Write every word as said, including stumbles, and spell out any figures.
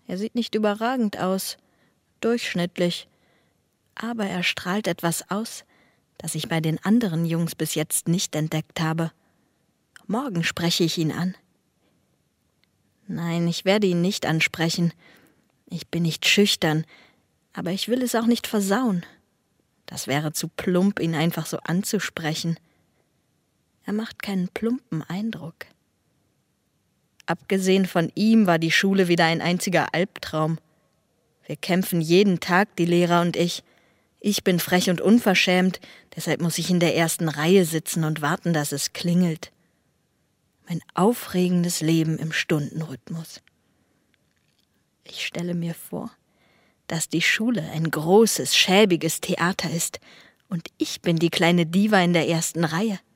Er sieht nicht überragend aus, durchschnittlich, aber er strahlt etwas aus, das ich bei den anderen Jungs bis jetzt nicht entdeckt habe. Morgen spreche ich ihn an. Nein, ich werde ihn nicht ansprechen. Ich bin nicht schüchtern, aber ich will es auch nicht versauen. Das wäre zu plump, ihn einfach so anzusprechen. Er macht keinen plumpen Eindruck. Abgesehen von ihm war die Schule wieder ein einziger Albtraum. Wir kämpfen jeden Tag, die Lehrer und ich. Ich bin frech und unverschämt, deshalb muss ich in der ersten Reihe sitzen und warten, dass es klingelt. Mein aufregendes Leben im Stundenrhythmus. Ich stelle mir vor, dass die Schule ein großes, schäbiges Theater ist und ich bin die kleine Diva in der ersten Reihe.